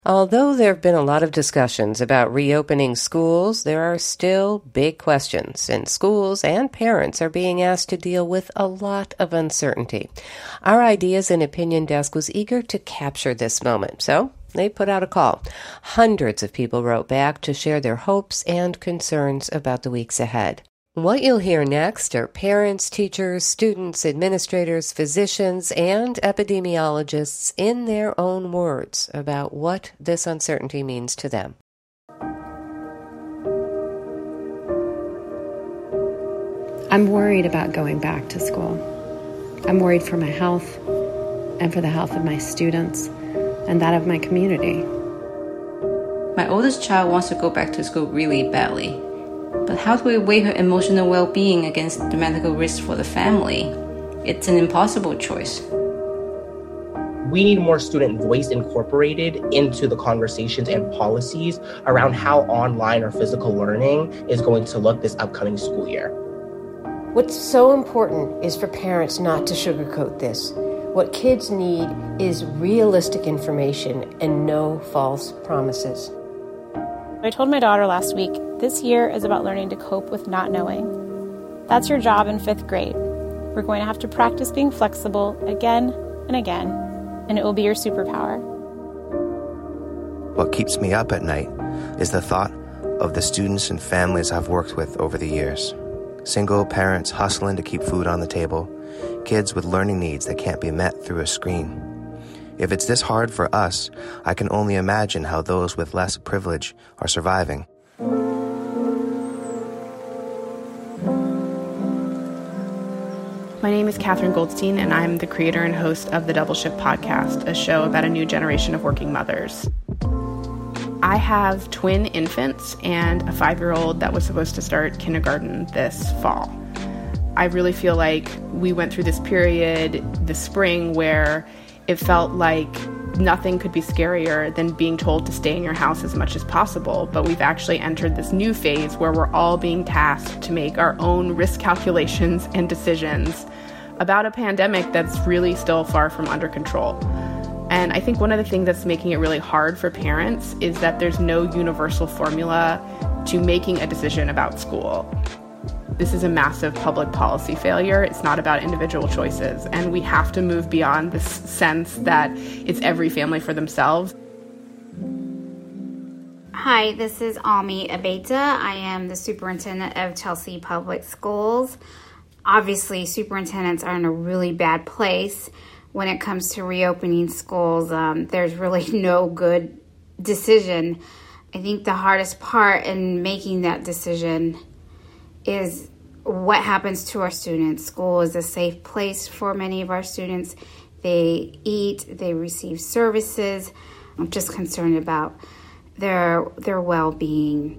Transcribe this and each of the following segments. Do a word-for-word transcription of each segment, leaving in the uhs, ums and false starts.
Although there have been a lot of discussions about reopening schools, there are still big questions, and schools and parents are being asked to deal with a lot of uncertainty. Our Ideas and Opinion Desk was eager to capture this moment, so they put out a call. Hundreds of people wrote back to share their hopes and concerns about the weeks ahead. What you'll hear next are parents, teachers, students, administrators, physicians, and epidemiologists in their own words about what this uncertainty means to them. I'm worried about going back to school. I'm worried for my health and for the health of my students and that of my community. My oldest child wants to go back to school really badly. But how do we weigh her emotional well-being against the medical risks for the family? It's an impossible choice. We need more student voice incorporated into the conversations and policies around how online or physical learning is going to look this upcoming school year. What's so important is for parents not to sugarcoat this. What kids need is realistic information and no false promises. I told my daughter last week, this year is about learning to cope with not knowing. That's your job in fifth grade. We're going to have to practice being flexible again and again, and it will be your superpower. What keeps me up at night is the thought of the students and families I've worked with over the years. Single parents hustling to keep food on the table, kids with learning needs that can't be met through a screen. If it's this hard for us, I can only imagine how those with less privilege are surviving. My name is Catherine Goldstein, and I'm the creator and host of the Double Shift Podcast, a show about a new generation of working mothers. I have twin infants and a five-year-old that was supposed to start kindergarten this fall. I really feel like we went through this period this spring where it felt like nothing could be scarier than being told to stay in your house as much as possible, but we've actually entered this new phase where we're all being tasked to make our own risk calculations and decisions about a pandemic that's really still far from under control. And I think one of the things that's making it really hard for parents is that there's no universal formula to making a decision about school. This is a massive public policy failure. It's not about individual choices. And we have to move beyond this sense that it's every family for themselves. Hi, this is Ami Abeta. I am the superintendent of Chelsea Public Schools. Obviously, superintendents are in a really bad place when it comes to reopening schools. Um, there's really no good decision. I think the hardest part in making that decision is what happens to our students. School is a safe place for many of our students. They eat, they receive services. I'm just concerned about their their well-being.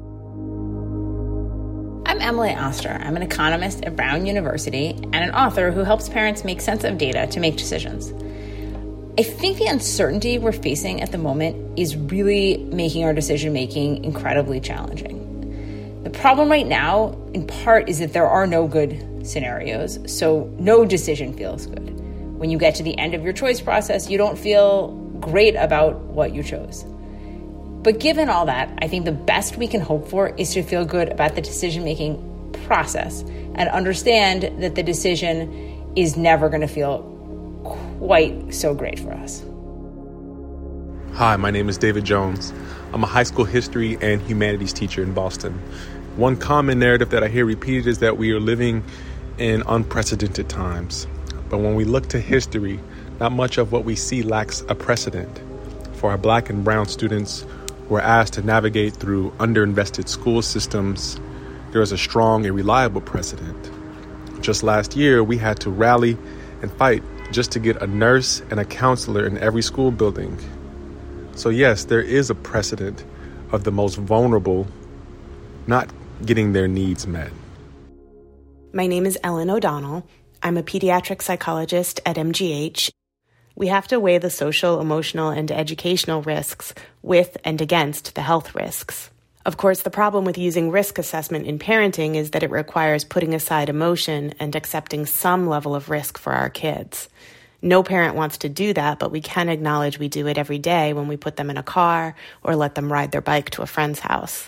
I'm Emily Oster. I'm an economist at Brown University and an author who helps parents make sense of data to make decisions. I think the uncertainty we're facing at the moment is really making our decision-making incredibly challenging. The problem right now, in part, is that there are no good scenarios, so no decision feels good. When you get to the end of your choice process, you don't feel great about what you chose. But given all that, I think the best we can hope for is to feel good about the decision-making process and understand that the decision is never going to feel quite so great for us. Hi, my name is David Jones. I'm a high school history and humanities teacher in Boston. One common narrative that I hear repeated is that we are living in unprecedented times. But when we look to history, not much of what we see lacks a precedent. For our Black and brown students who are asked to navigate through underinvested school systems, there is a strong and reliable precedent. Just last year, we had to rally and fight just to get a nurse and a counselor in every school building. So yes, there is a precedent of the most vulnerable not getting their needs met. My name is Ellen O'Donnell. I'm a pediatric psychologist at M G H. We have to weigh the social, emotional, and educational risks with and against the health risks. Of course, the problem with using risk assessment in parenting is that it requires putting aside emotion and accepting some level of risk for our kids. No parent wants to do that, but we can acknowledge we do it every day when we put them in a car or let them ride their bike to a friend's house.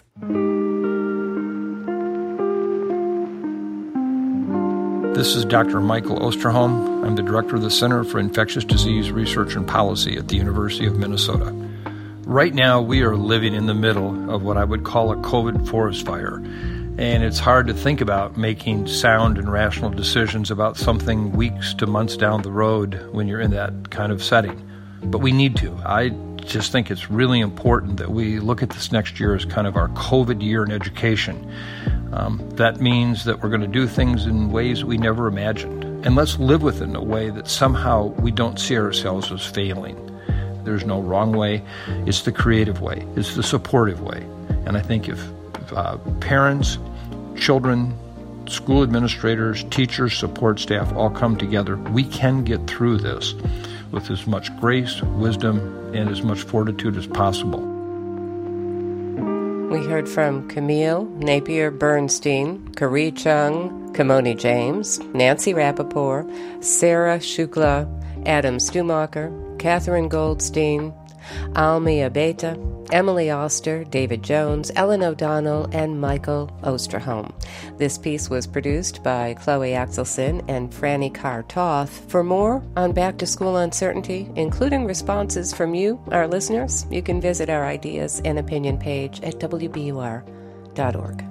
This is Doctor Michael Osterholm. I'm the director of the Center for Infectious Disease Research and Policy at the University of Minnesota. Right now, we are living in the middle of what I would call a COVID forest fire. And it's hard to think about making sound and rational decisions about something weeks to months down the road when you're in that kind of setting. But we need to. I just think it's really important that we look at this next year as kind of our COVID year in education. Um, that means that we're going to do things in ways we never imagined. And let's live with it in a way that somehow we don't see ourselves as failing. There's no wrong way. It's the creative way. It's the supportive way. And I think if, if uh, parents, children, school administrators, teachers, support staff all come together, we can get through this with as much grace, wisdom, and as much fortitude as possible. We heard from Camille Napier Bernstein, Kari Chung, Kimoni James, Nancy Rappaport, Sarah Shukla, Adam Stumacher, Catherine Goldstein, Almi Abeta, Emily Oster, David Jones, Ellen O'Donnell, and Michael Osterholm. This piece was produced by Chloe Axelson and Franny Carr-Toth. For more on back-to-school uncertainty, including responses from you, our listeners, you can visit our Ideas and Opinion page at W B U R dot org.